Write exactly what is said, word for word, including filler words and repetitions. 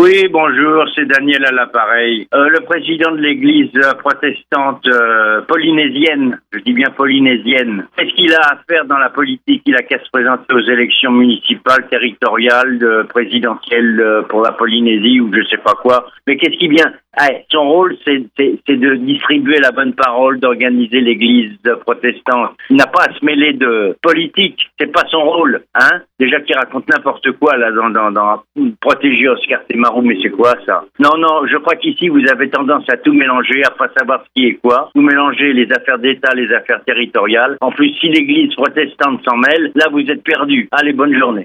Oui, bonjour, c'est Daniel à l'appareil. Euh, le président de l'église euh, protestante euh, polynésienne, je dis bien polynésienne, qu'est-ce qu'il a à faire dans la politique? Il a qu'à se présenter aux élections municipales, territoriales, euh, présidentielles euh, pour la Polynésie ou je sais pas quoi. Mais qu'est-ce qui vient? Ah, son rôle, c'est, c'est, c'est de distribuer la bonne parole, d'organiser l'église protestante. Il n'a pas à se mêler de politique, c'est pas son rôle, hein. Déjà qu'il raconte n'importe quoi là dans, dans, dans protéger Oscar Temarou, mais c'est quoi ça? Non, non, je crois qu'ici vous avez tendance à tout mélanger, à pas savoir ce qui est quoi. Vous mélangez les affaires d'État, les affaires territoriales. En plus, si l'église protestante s'en mêle, là vous êtes perdu. Allez, bonne journée.